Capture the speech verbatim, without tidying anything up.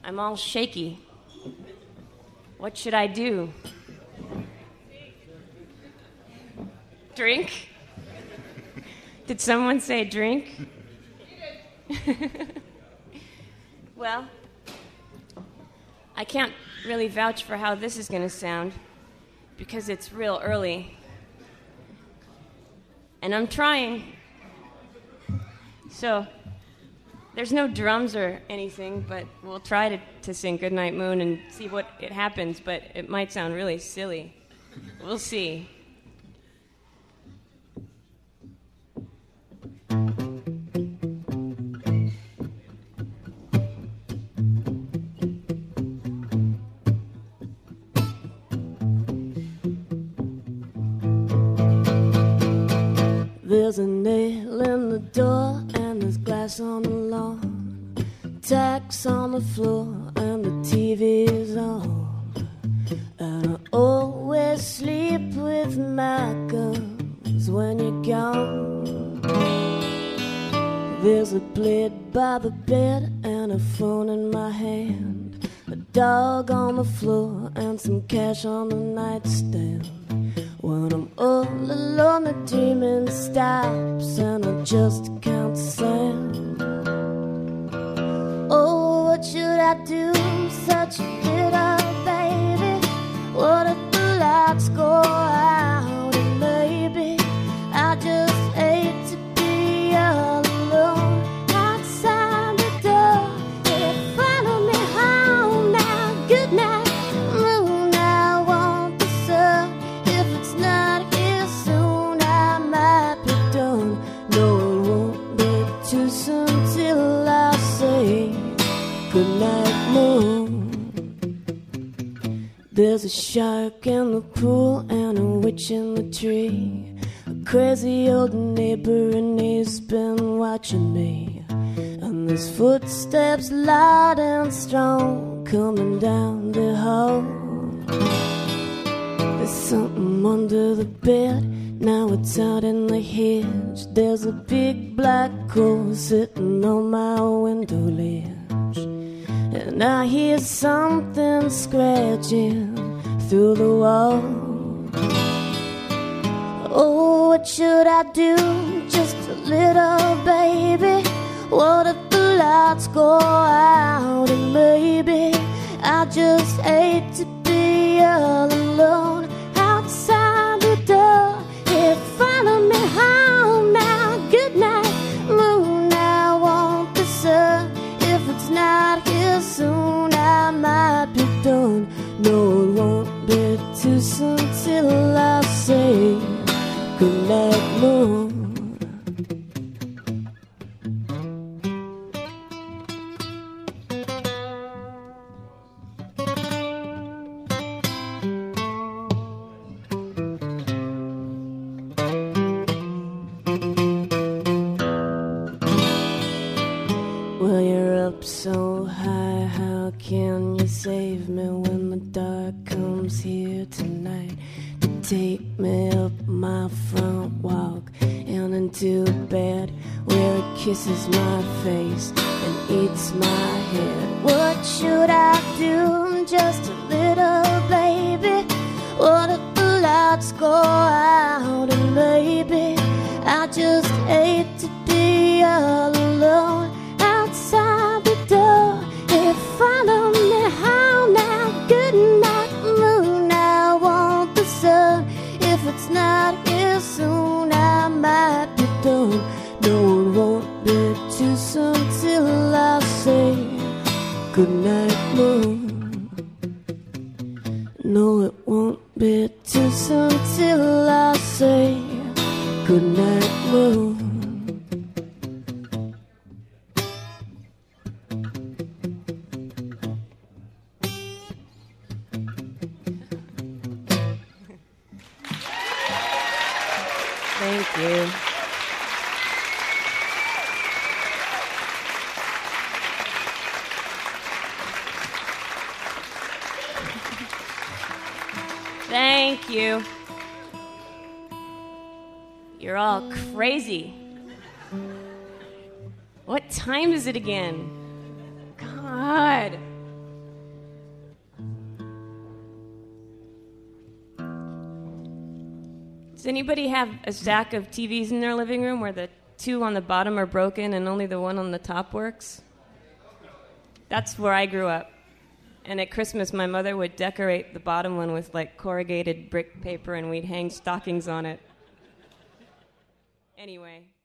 I'm all shaky. What should I do? Drink? Did someone say drink? Well, I can't really vouch for how this is going to sound because it's real early. And I'm trying. So, there's no drums or anything, but we'll try to, to sing Goodnight Moon and see what it happens, but it might sound really silly. We'll see. There's a nail in the door and there's glass on the lawn, tacks on the floor and the T V is on. And I always sleep with my guns when you're gone. There's a blade by the bed and a phone in my hand, a dog on the floor and some cash on the nightstand. When I'm all alone, the dreaming stops and I just count the sand. Oh, what should I do? Such a little baby. What if the lights go out and maybe I just hate to be all alone outside the door. Yeah, follow me home now. Good night. Goodnight moon. There's a shark in the pool and a witch in the tree, a crazy old neighbor and he's been watching me. And there's footsteps loud and strong coming down the hall. There's something under the bed, now it's out in the hedge. There's a big black hole sitting on my window ledge. And I hear something scratching through the wall. Oh, what should I do? Just a little baby. What if the lights go out and maybe I just hate to be all alone outside the door. Yeah, follow me home now. Good night, moon. I want the sun. If it's not here soon, I might be done. No, it won't be too soon till I say goodnight, moon. Well, you're up so high, how can you save me when the dark comes here tonight to take me up my front walk and into bed where it kisses my face and eats my head? What should I do? Just a little baby. What if the lights go out and maybe I just hate to be all alone outside the door? Hey, follow me home now. Good night, moon. I want the sun. If it's not here soon, I might be done. No, it won't be too soon till I say good night, moon. No, it won't be too soon till I say good night, moon. Thank you. Thank you. You're all crazy. What time is it again? God. Does anybody have a stack of T Vs in their living room where the two on the bottom are broken and only the one on the top works? That's where I grew up. And at Christmas, my mother would decorate the bottom one with, like, corrugated brick paper, and we'd hang stockings on it. Anyway...